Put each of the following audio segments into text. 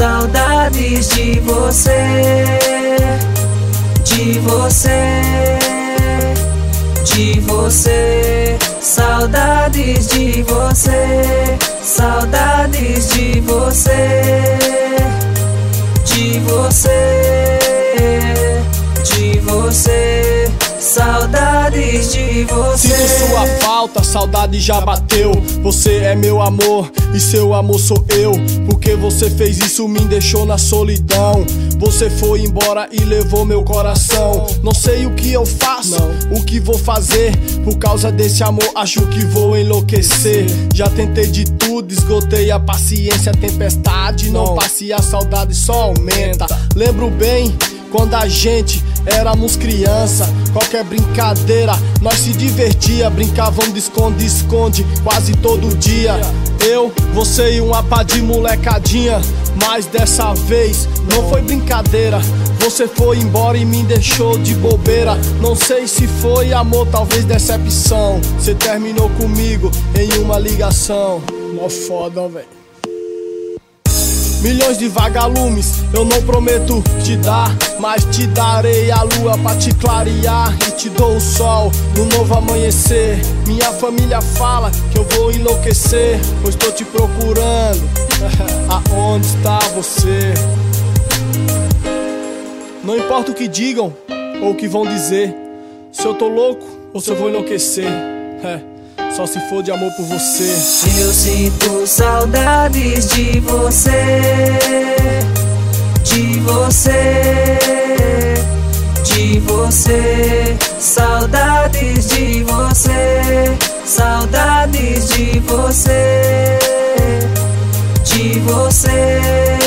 saudades de você, de você, de você, saudades de você, saudades de você, de você, de você, saudades de você. Sinto sua falta, saudade já bateu. Você é meu amor e seu amor sou eu. Porque você fez isso, me deixou na solidão. Você foi embora e levou meu coração. Não sei o que eu faço, o que vou fazer. Por causa desse amor acho que vou enlouquecer. Já tentei de tudo, esgotei a paciência. A tempestade não passa e a saudade só aumenta. Lembro bem quando a gente éramos criança, qualquer brincadeira nós se divertia. Brincávamos de esconde-esconde quase todo dia. Eu, você e uma pá de molecadinha. Mas dessa vez não foi brincadeira. Você foi embora e me deixou de bobeira. Não sei se foi amor, talvez decepção. Você terminou comigo em uma ligação. Mó foda, véi. Milhões de vagalumes eu não prometo te dar, mas te darei a lua pra te clarear. E te dou o sol no novo amanhecer. Minha família fala que eu vou enlouquecer, pois tô te procurando. Aonde está você? Não importa o que digam ou o que vão dizer, se eu tô louco ou se eu vou enlouquecer, só se for de amor por você. Eu sinto saudades de você, de você, de você, saudades de você, saudades de você, de você,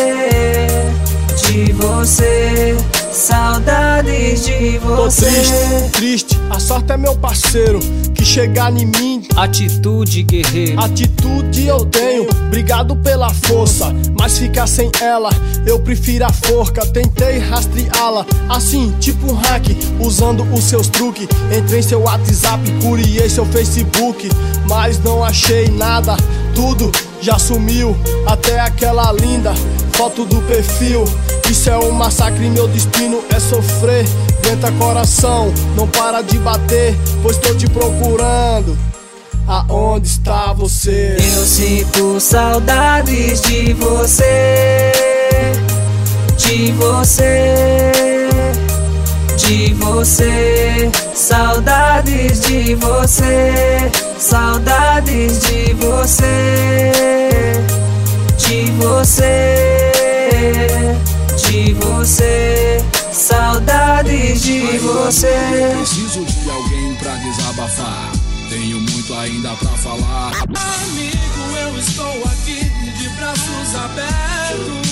de você, saudades de você. Tô triste, a sorte é meu parceiro. Que chegar em mim, atitude guerreiro. Atitude eu tenho, obrigado pela força. Mas ficar sem ela, eu prefiro a forca. Tentei rastreá-la, assim, tipo um hack, usando os seus truques. Entrei em seu WhatsApp, curiei seu Facebook, mas não achei nada. Tudo já sumiu, até aquela linda foto do perfil. Isso é um massacre, meu destino é sofrer. Aguenta coração, não para de bater, pois tô te procurando. Aonde está você? Eu sinto saudades de você, de você, de você, saudades de você, saudades de você, de você, de você, saudades de você. Preciso de alguém pra desabafar, tenho muito ainda pra falar. Amigo, eu estou aqui de braços abertos.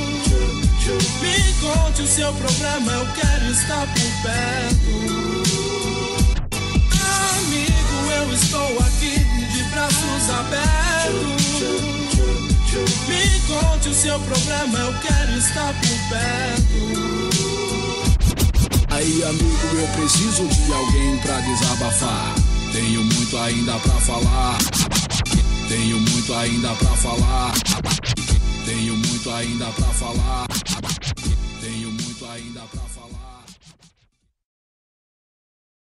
Me conte o seu problema, eu quero estar por perto. Amigo, eu estou aqui de braços abertos. Me conte o seu problema, eu quero estar por perto. Aí, amigo, eu preciso de alguém pra desabafar, tenho muito ainda pra falar. Tenho muito ainda pra falar. Tenho muito ainda pra falar. Tenho muito ainda pra falar.